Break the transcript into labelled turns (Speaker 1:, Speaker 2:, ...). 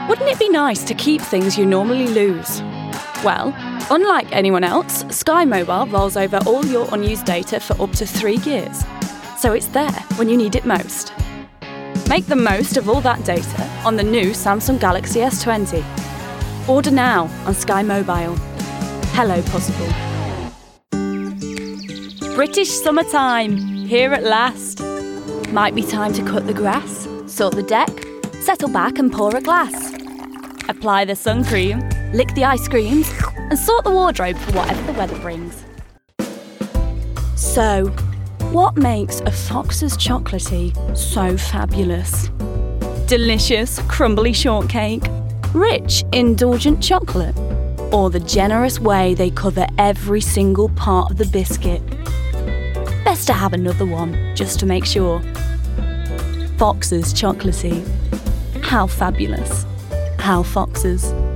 Speaker 1: Wouldn't it be nice to keep things you normally lose? Well, unlike anyone else, Sky Mobile rolls over all your unused data for up to 3 years. So it's there when you need it most. Make the most of all that data on the new Samsung Galaxy S20. Order now on Sky Mobile. Hello, possible. British summertime, here at last. Might be time to cut the grass, sort the deck, settle back and pour a glass. Apply the sun cream, lick the ice creams, and sort the wardrobe for whatever the weather brings. So, what makes a Fox's Chocolatey so fabulous? Delicious, crumbly shortcake? Rich, indulgent chocolate? Or the generous way they cover every single part of the biscuit? Best to have another one, just to make sure. Fox's Chocolatey. How fabulous. How Foxes.